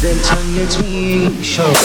دلتنگت میشم.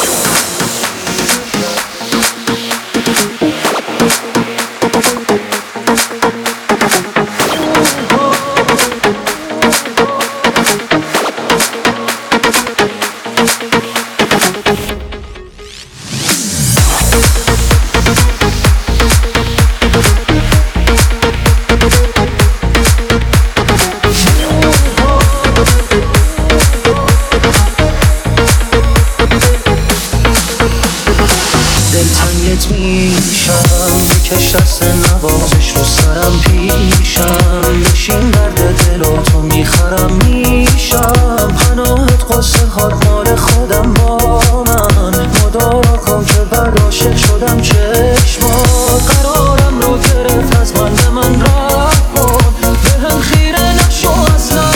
دلتنگت میشم، بکش دست نوازش رو سرم پیشم، بشین درد دل و تو میخرم میشم، پناهت قصه هات مال خودم با من، مدارا کن که بعد عاشق شدم چشمات، قرارم رو گرفت از من به من رفت کن، به هم خیره نشو اصلا،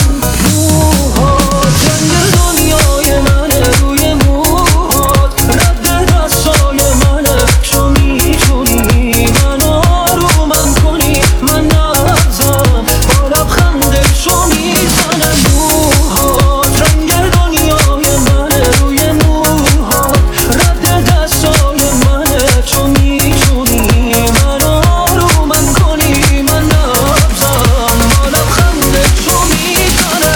موهات رنگ دنیای منه روی موهات، رد دستای منه، تو میتونی من آرومم کنی، من نبزم با لبخنده تو میزنه، موهات رنگ دنیای منه روی موهات، رد دستای منه، تو میتونی من آرومم کنی، من نبزم با لبخنده تو میزنه.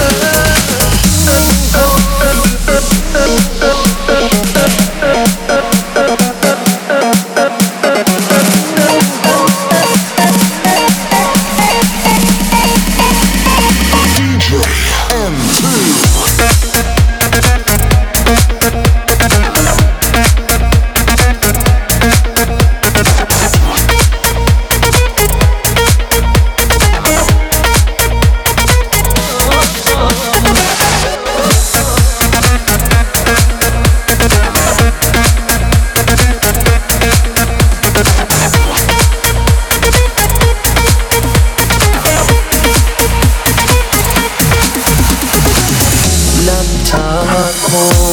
لب تر کن